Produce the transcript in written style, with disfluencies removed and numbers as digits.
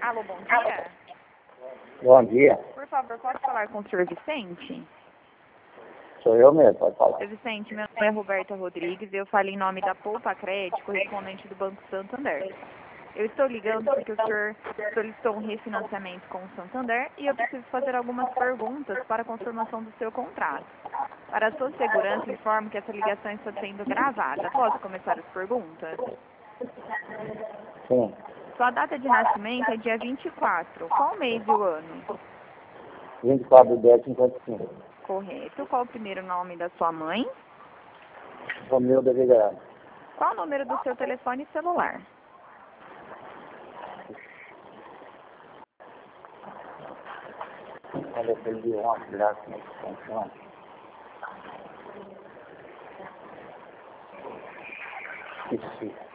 Alô, bom dia. Bom dia. Por favor, pode falar com o senhor Vicente? Sou eu mesmo, pode falar. Senhor Vicente, meu nome é Roberta Rodrigues e eu falo em nome da Poupa Crédito, correspondente do Banco Santander. Eu estou ligando porque o senhor solicitou um refinanciamento com o Santander e eu preciso fazer algumas perguntas para a confirmação do seu contrato. Para a sua segurança, informo que essa ligação está sendo gravada. Posso começar as perguntas? Sim, Sua data de nascimento é dia 24. Qual mês e o ano? 24/10/55. Correto. Qual o primeiro nome da sua mãe? Romilda Vigarano. Qual o número do seu telefone celular? Quando eu perdi ontem, graças a Deus, funciona. Esqueci.